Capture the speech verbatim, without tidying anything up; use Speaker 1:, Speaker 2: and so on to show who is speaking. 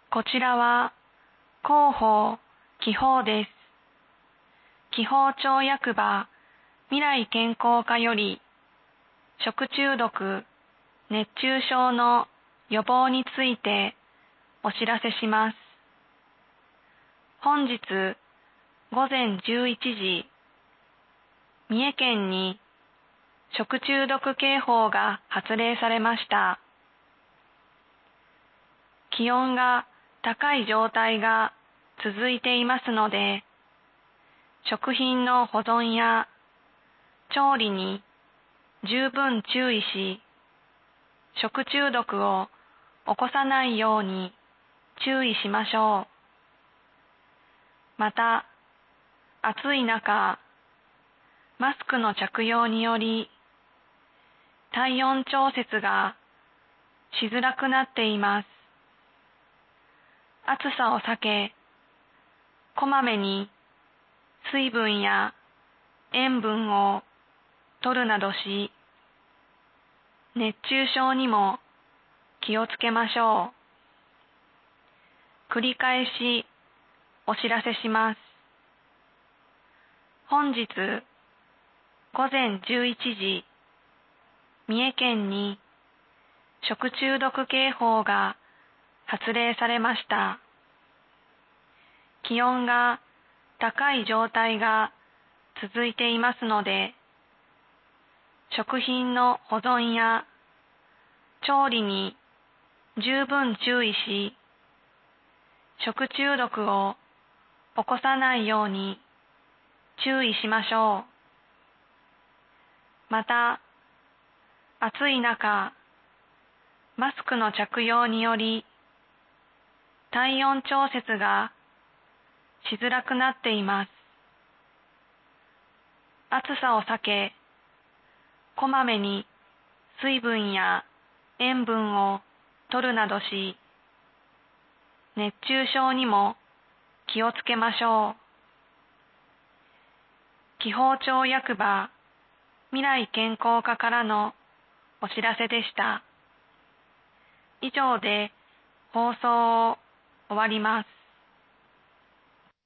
Speaker 1: こちらは広報気泡です。気泡町役場未来健康課より食中毒、熱中症の予防についてお知らせします。本日午前じゅういちじ、三重県に食中毒警報が発令されました。気温が高い状態が続いていますので、食品の保存や調理に十分注意し、食中毒を起こさないように注意しましょう。また、暑い中、マスクの着用により体温調節がしづらくなっています。暑さを避け、こまめに水分や塩分を摂るなどし、熱中症にも気をつけましょう。繰り返しお知らせします。本日午前じゅういちじ、三重県に食中毒警報が発令されました。気温が高い状態が続いていますので、食品の保存や調理に十分注意し、食中毒を起こさないように注意しましょう。また、暑い中、マスクの着用により体温調節がしづらくなっています。暑さを避け、こまめに水分や塩分を摂るなどし、熱中症にも気をつけましょう。気泡町役場未来健康課からのお知らせでした。以上で放送を終わります。